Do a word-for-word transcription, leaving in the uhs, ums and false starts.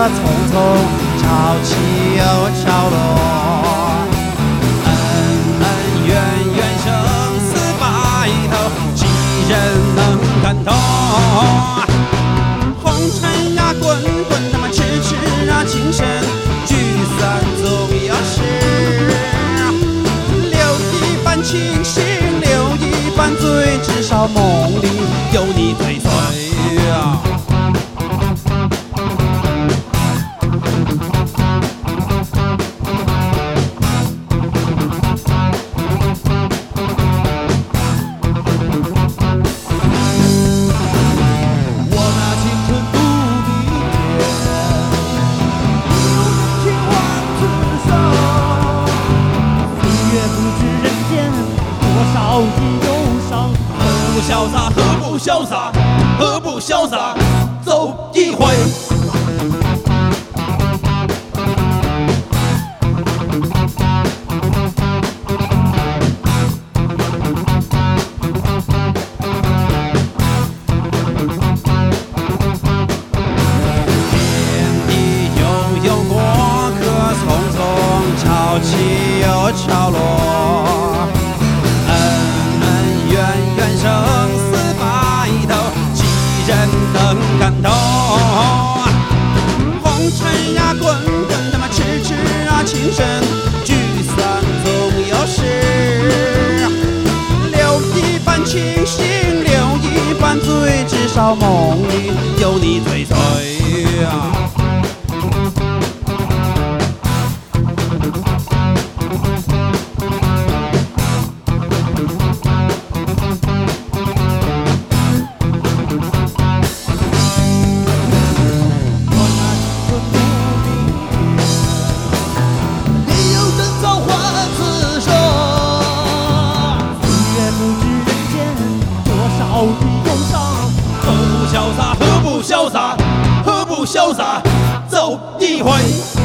匆匆，潮起又潮落。恩恩怨怨，生死白头，几人能看透？红尘呀滚滚，他们痴痴啊情深，聚散总有时。留一半清醒，留一半醉，至少梦里有你追随啊。潇洒何不潇洒，何不潇洒，走一回。天地悠悠，过客匆匆，潮起又潮落。生死白头，几人能看透？红尘呀滚滚，他妈痴痴啊情深，聚散总有时。留一半清醒，留一半醉，至少梦里有你追随啊。何不潇洒，何不潇洒，何不潇洒，走一回。